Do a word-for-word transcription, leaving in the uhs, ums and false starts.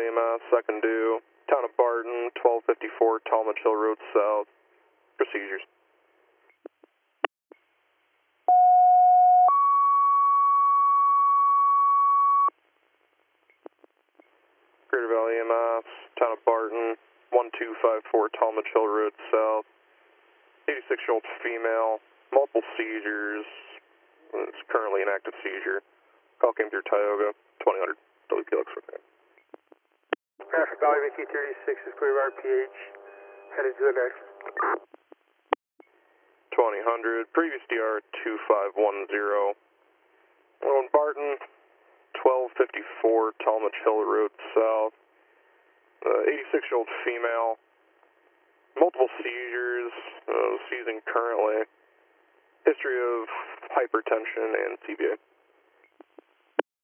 Valley E M S, second due, town of Barton, twelve fifty-four Talmadge Hill Road South. Procedures. Greater Valley E M S, town of Barton, one two five four Talmadge Hill Road South. eighty-six-year-old female, multiple seizures. It's currently an active seizure. Call came through Tioga, twenty hundred. W P L X for that. Traffic Valley Mickey thirty-six is clear R P H. Headed to the next. twenty hundred. Previous D R two five one zero. On Barton, twelve fifty-four Talmadge Hill Road South. Uh, eighty-six-year-old female. Multiple seizures. Uh, seizing currently. History of hypertension and C V A.